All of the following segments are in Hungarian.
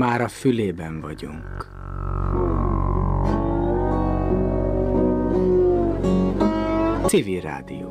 már a fülében vagyunk. Civil Rádió.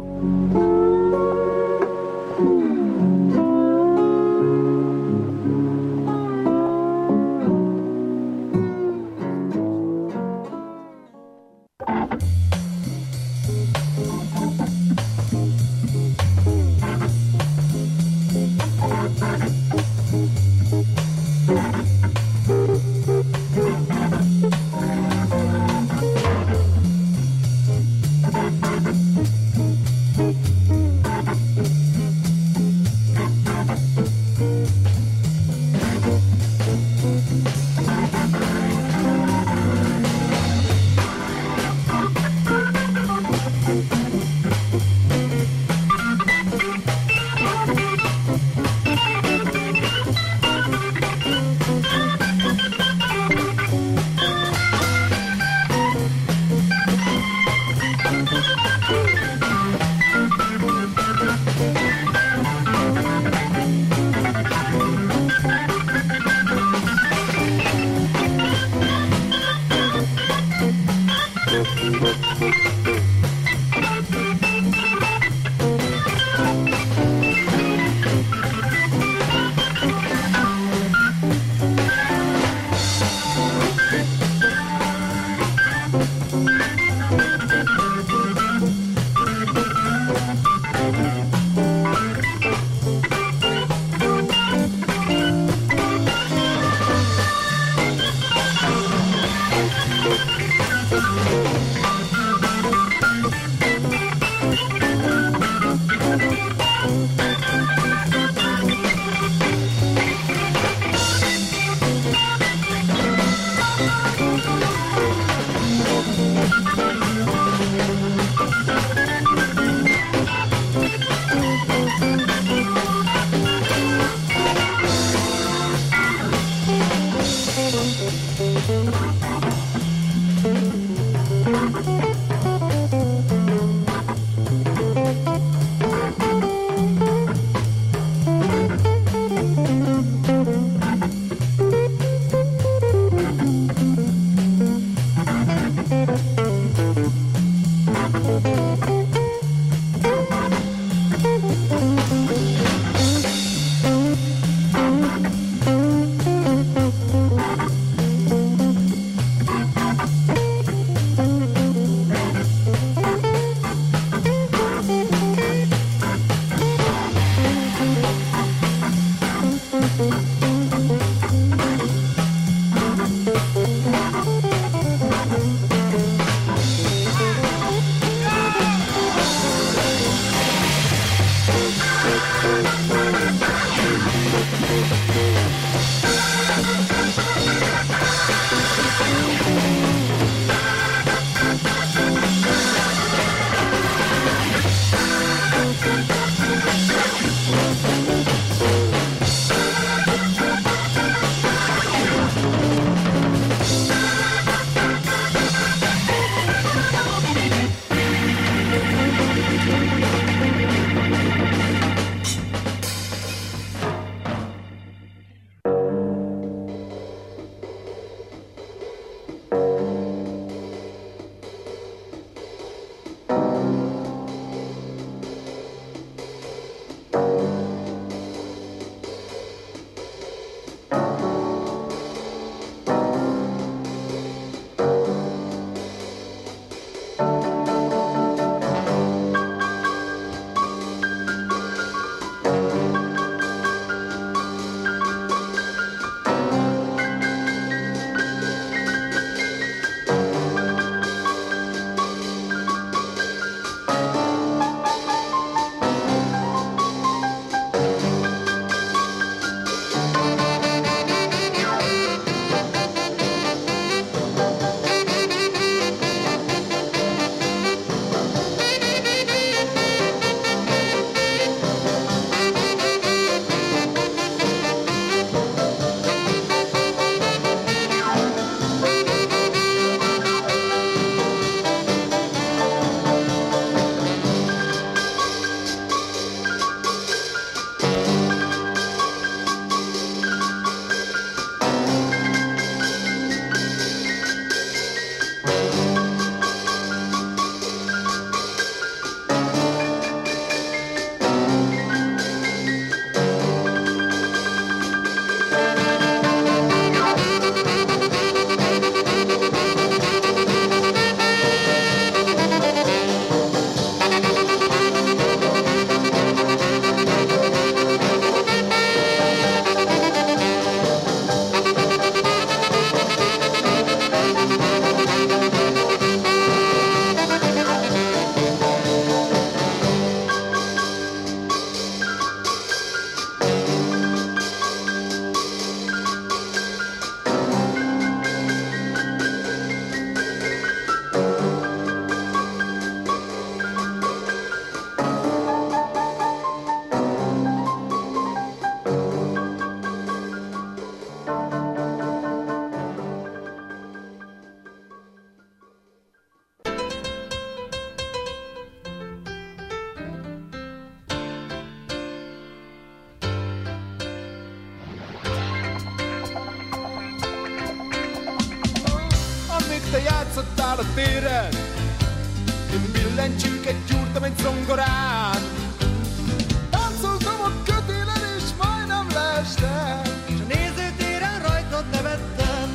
a téren, én billentyűket gyúrtam egy zongorán. Táncoltam a kötélen és majdnem leestem, s a nézőtéren rajtad nevettem.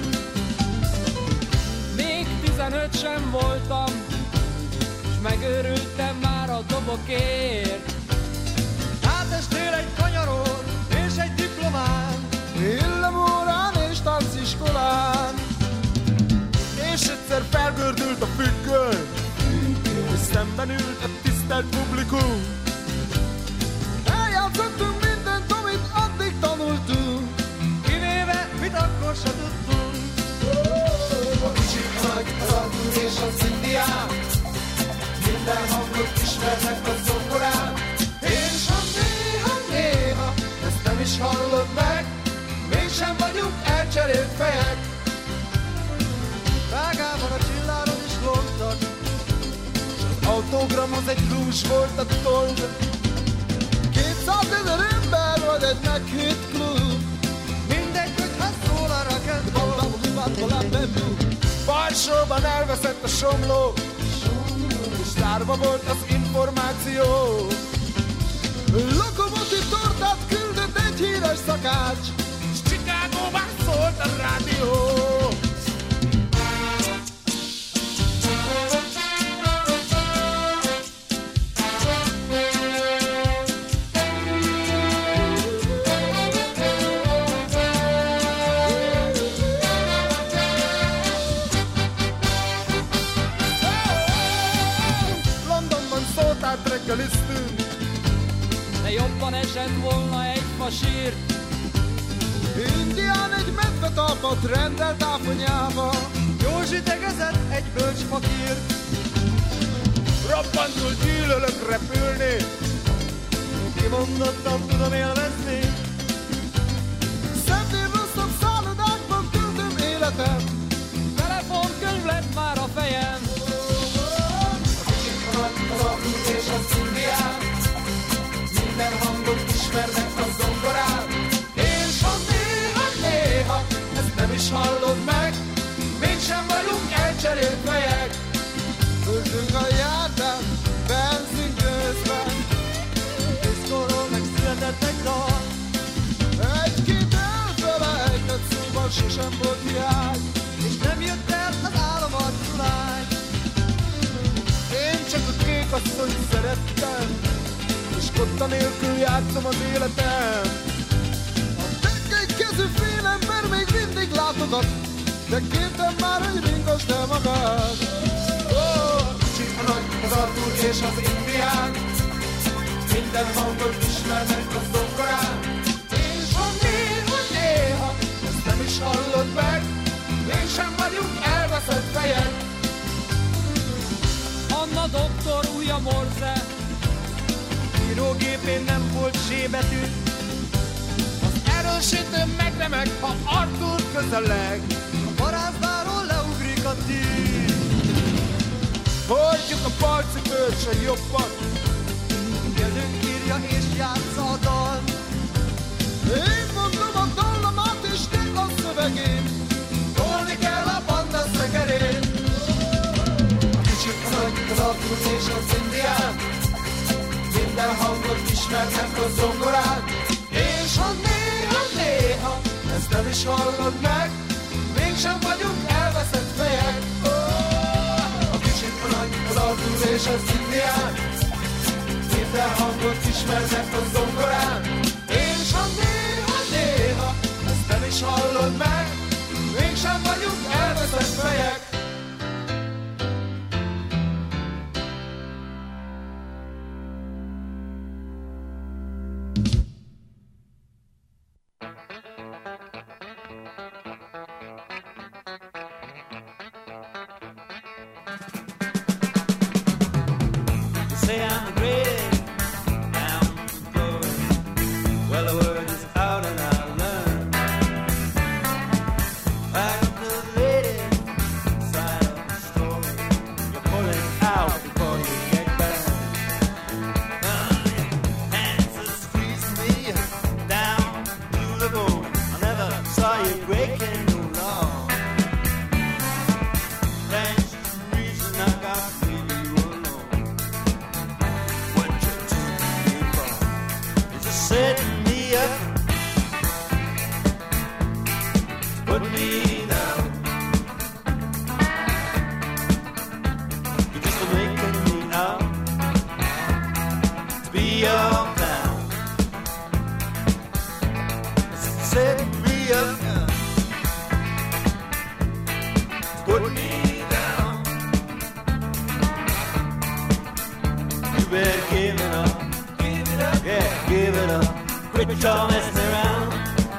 Még 15 sem voltam, s megőrültem már a dobokért. Átestél egy kanyaron és egy diplomán, villamórán és tánciskolán. És egyszer felgördült a függöny, és szemben ült a tisztelt publikum. Eljátszottunk mindent, amit addig tanultunk, kivéve mit akkor se tudtunk. a kicsi, a nagy, az altul és az indián, minden hangot ismernek a zongorán. És ha néha ezt nem is hallod meg, mégsem vagyunk elcserélt fejek. Prágában a csilláron is lógtak, Az autogramhoz egy rúzs volt a toll. 200 000 ember vagy egy meghitt klub. mindegy, hogy ha szól a rakettból. Balsóban elveszett a somló, és tárva volt az információ. Lokomotív tortát küldött egy híres szakács, és Chicagóban szólt a rádió. Reggeliztünk, De jobban esett volna egy fasír. Indián egy medvetalpat rendelt áfonyába. Józsi tegezett egy bölcs fakír, Robbantul gyűlölök repülni, kimondottan tudom élvezni. Szentén rosszabb szállodákban küldöm életem. Telefonkönyv lett már a fejem. Az altul és az indián, minden hangot ismernek a zongorán. És ha néha ezt nem is hallod meg, mégsem vagyunk elcserélt fejek. Öltünk a járdán, benzin közben, Diszkóról megszületett egy dal, egy-két elfelejtett szóval sosem volt hiány. és nem jött el az álomarcú lány. Én csak a kék asszonyt szerettem, és kotta nélkül játszom az életem. A tekkely kezű félember még mindig látogat, de kértem már, hogy ringasd el magad. Kicsi, a nagy, az altul és az indián, minden hangot ismernek a zongorán. És ha néha ezt nem is hallod meg, mégsem vagyunk elveszett fejek. Anna doktor újja Morse. Írógépén nem volt zsébetű, Az erősítő megremeg, ha Arthur közeleg. a parázsbáról leugrik a tűz. Hordjuk a balcipőt se jobban, Kezünk írja és játsza a dal. én mondom a dallamát és te a szövegén. Tolni kell a banda szekerén. A kicsi, a nagy, az Arthur és az indián, minden hangot ismernek a zongorán. És ha néha ezt nem is hallod meg, mégsem vagyunk elveszett fejek. A kicsi, a nagy, az Arthur és az indián, minden hangot ismernek a zongorán. És ha néha ezt nem is hallod meg, mégsem vagyunk elveszett fejek. Say I'm the greatest, down the floor. Well, the word is out and I learned gotta leave you alone. What you took me for is just setting me up, put me down. You're just making me out to be your clown, setting me up, put me down. You better give it up, yeah, give it up. Quit your messing around.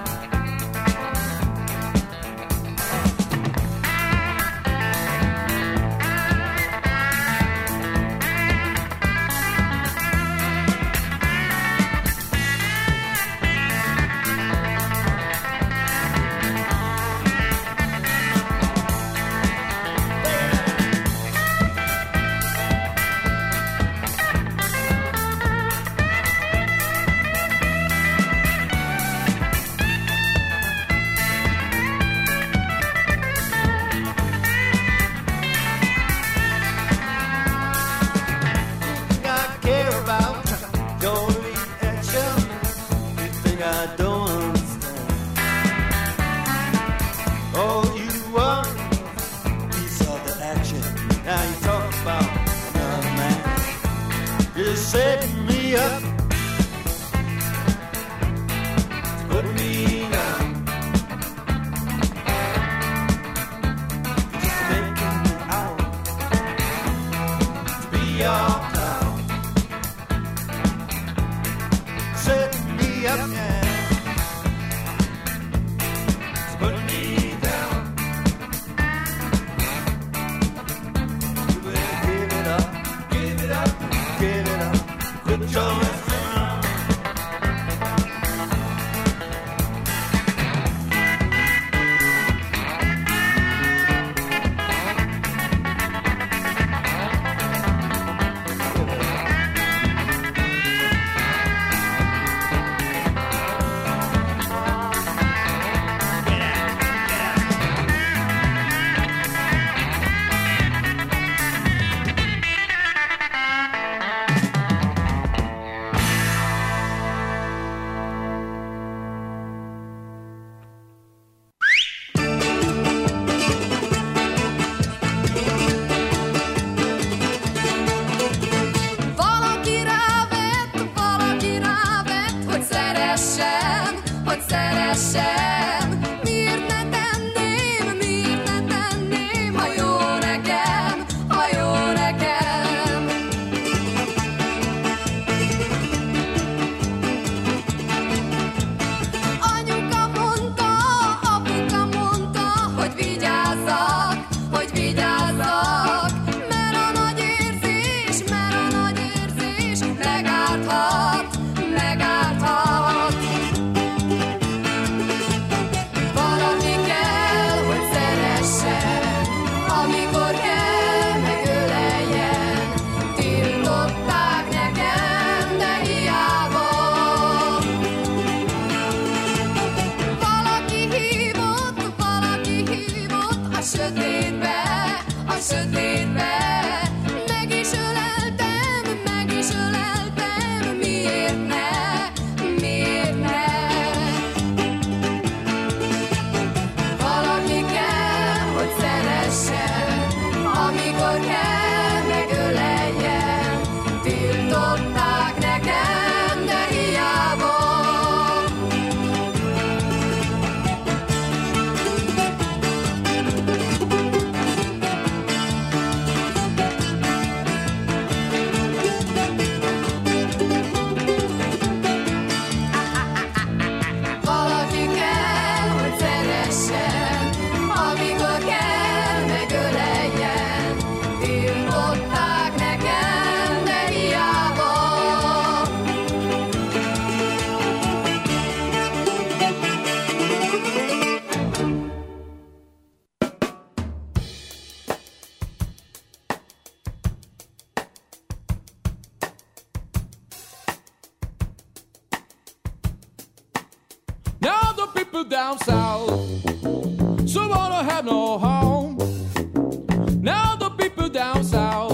Down south, so wanna have no home. Now the people down south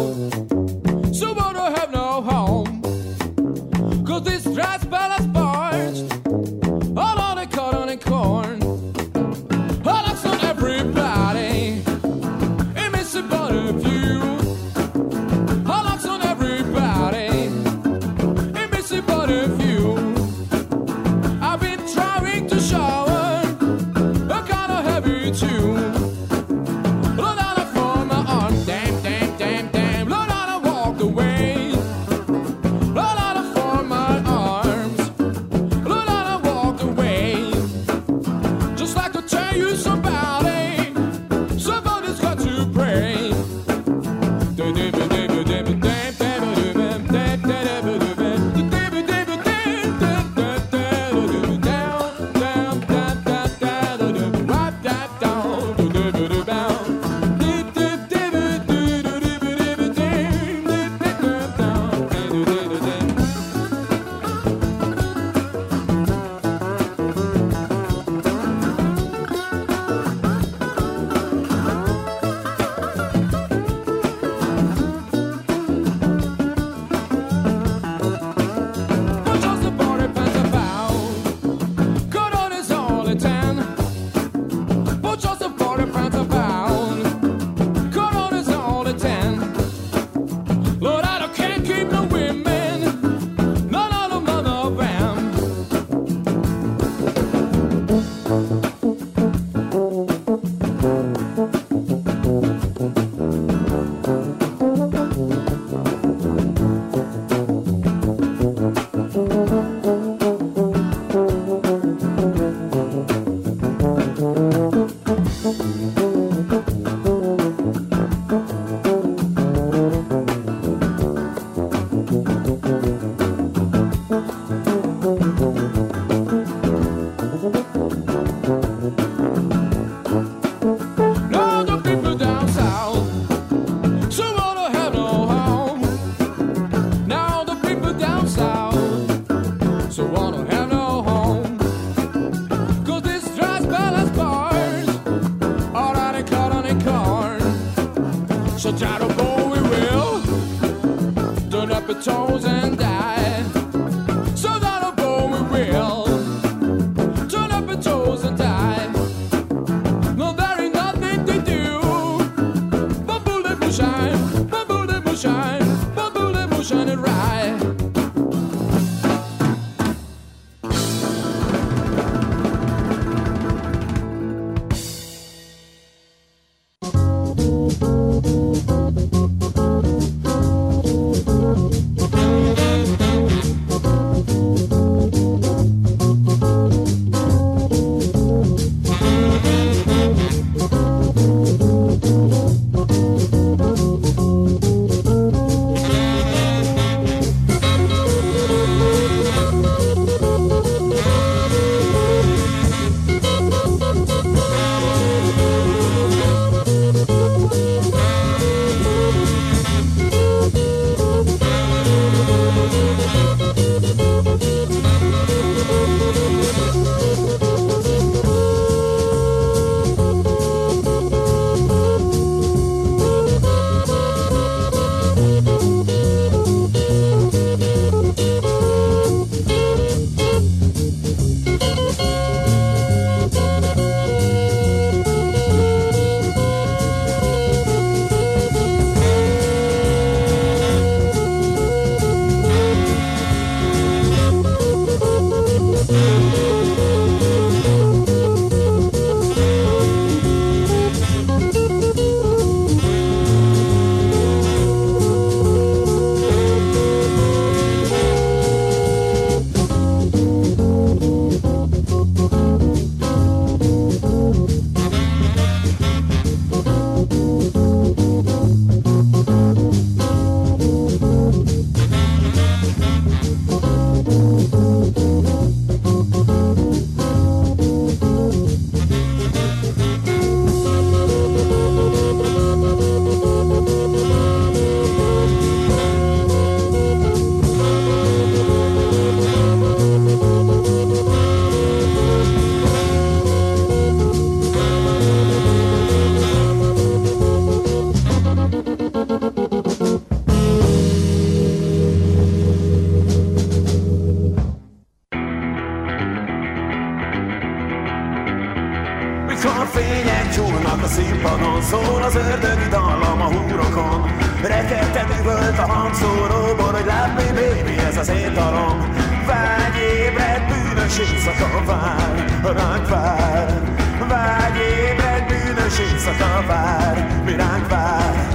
Mikor fények csúlnak a színpadon, szól az ördögi dallam a húrokon. Rekedtedő volt a hangszóróból, hogy lát me baby, ez az én dalom. Vágy ébred, bűnös éjszaka vár, ránk vár. Vágy ébred, bűnös éjszaka vár, mi ránk vár.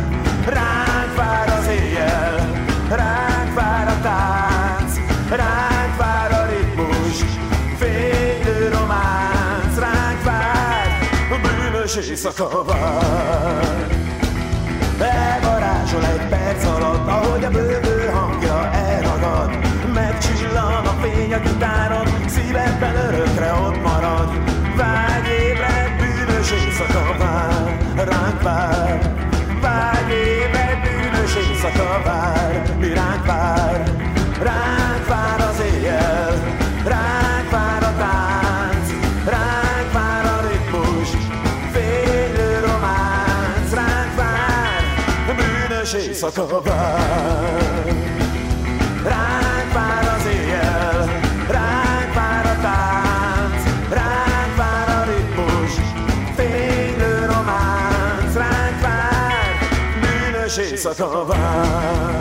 Ránk vár az éjjel, ránk vár a tánc, ránk vár a ritmus, fénylő románc, ránk vár, bűnös éjszaka vár. Elvarázsol egy éjszaka vár, mi ránk vár az éjjel, ránk vár a tánc, ránk vár a ritmus, fénylő románc, ránk vár, bűnös éjszaka vár. Ránk vár az éjjel, ránk vár a tánc, ránk vár a ritmus, fénylő románc, ránk vár, bűnös éjszaka vár.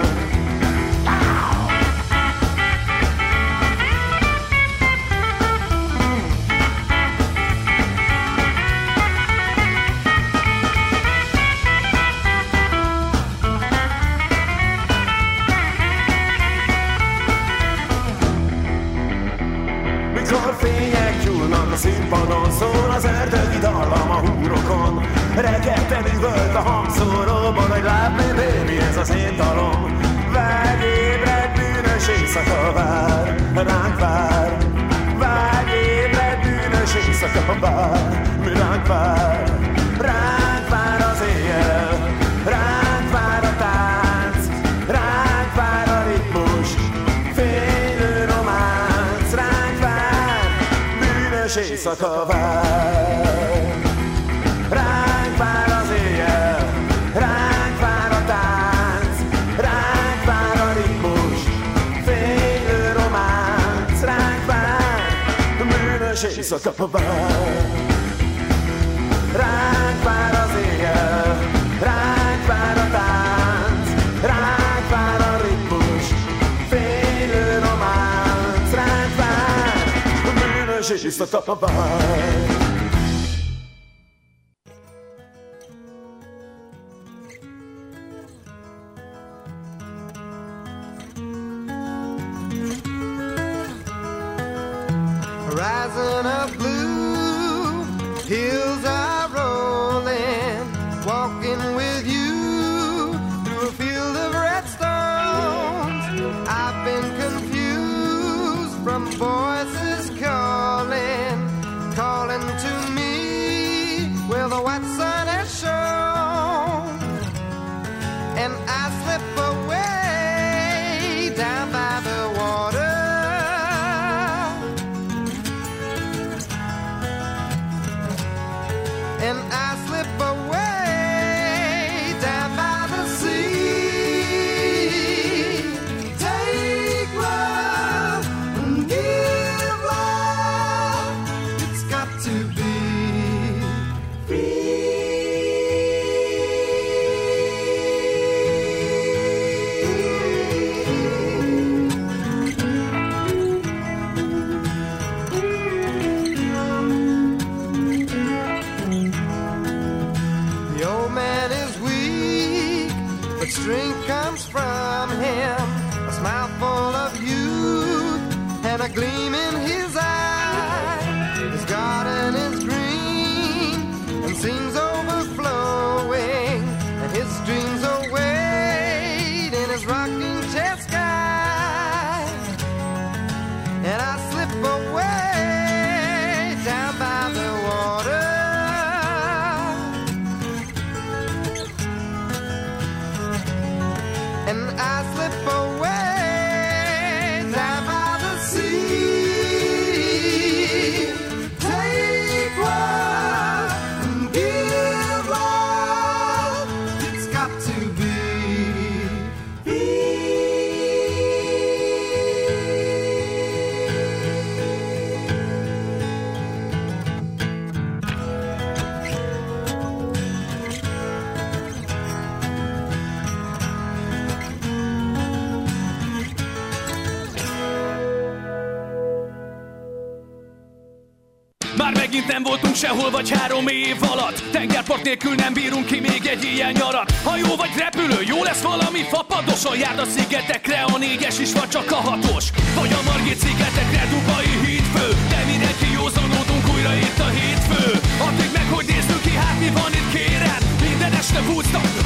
Színpadon szól az ördögi dallam a húrokon, rekedten üvölt a hangszóróban, hogy látni, baby, ez az én dalom. Vágy ébred, bűnös éjszaka vár, ránk vár. Vágy ébred, bűnös éjszaka vár, mi ránk vár. Ránk vár az éjjel, ránk vár a tánc, ránk vár a ritmus, fénylő románc, ránk vár, bűnös éjszaka vár. Ránk vár az éjjel, ránk vár a tánc, ránk vár a ritmus, fénylő románc, ránk vár, bűnös éjszaka vár. Ránk vár az éjjel, ránk vár a tánc, ránk vár a ritmus, fénylő románc, ránk vár, bűnös éjszaka vár. Horizon of blue, hills are rolling, walking with you through a field of red stones. I've been confused from voices calling, calling to me where the white sun has shone. And I slip away down by the water, and I slip away down by the sea. Take love and give love. It's got to be free. The old man is weak, but strength comes from him. A smile full of youth and a gleam in his eye. His garden is green and seems overflowing, and his dreams await in his rocking chair sky. And I slip away down by the water, and I slip away down by the sea. Take love and give love. It's got to be Már megint nem voltunk sehol vagy 3 év alatt. Tengerpart nélkül nem bírunk ki még egy ilyen nyarat. Hajó vagy repülő, jó lesz valami fapadoson. Járd a szigetekre, a 4-es is vagy csak a 6-os. Vagy a Margit szigetekre, Dubai hídfő. De mindenki józanodunk, újra itt a hétfő. Addig meg, hogy nézzük ki, hát mi van itt kérem. Minden este Woodstock,